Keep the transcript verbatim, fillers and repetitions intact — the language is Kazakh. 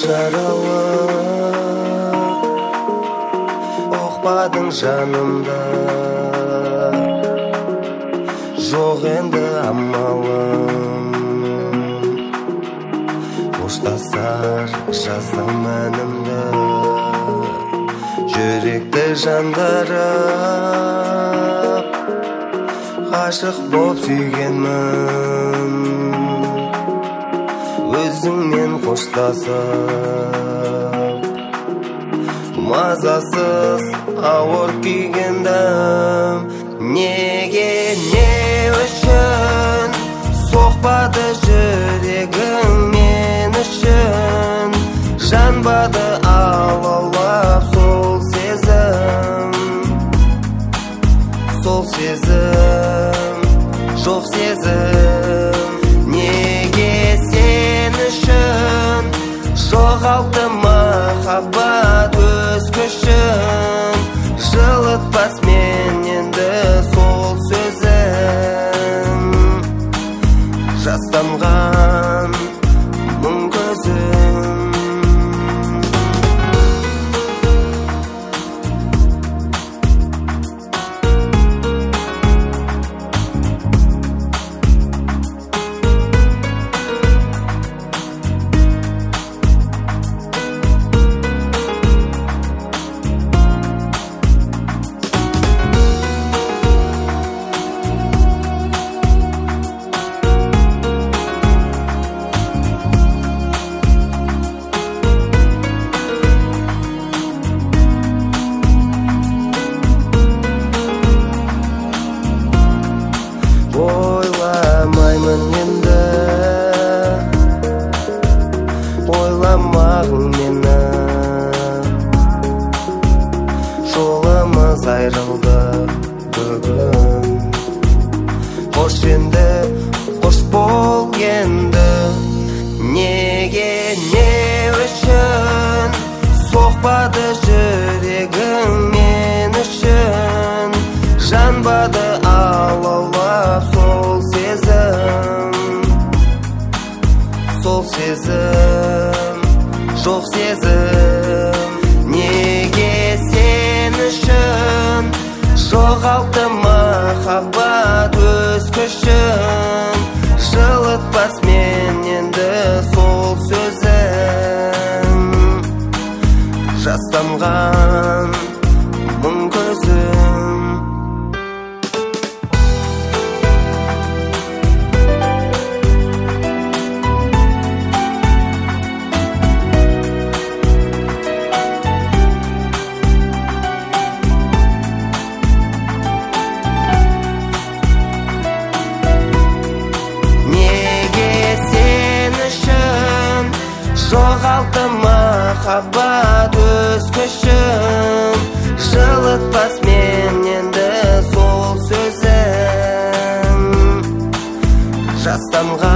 жаралы, ұқпадың жанымда, жоқ енді амалым. Қоштасар жазсам әнімді, жүректі жандарып, ғашық боп сүйгенмін. Өзіңмен қоштасып, мазасыз ауыр күйгендім. Неге, не үшін соқпады жүрегің мен үшін? Жанбады алаулап сол сезім, сол сезім, жоқ сезім. Неге сен үшін жоғалды махаббат өз күшін? Жылытпас мен енді сол сөзім, жастанған мұң көзім. Ойламаймын енді, ойламағың мені. Жолымыз айрылды бүгін, қош енді, қош бол енді. Неге, не үшін соқпады жүрегің мен үшін? Жанбады алаулап сол сезім, сол сезім, жоқ сезім. Неге сен үшін жоғалды махаббат өз күшін? Жылытпас мен енді сол сөзім, жастанған мұң көзім. Жоғалды махаббат өз күшін? Жылытпас мен енді сол сөзім, жастанған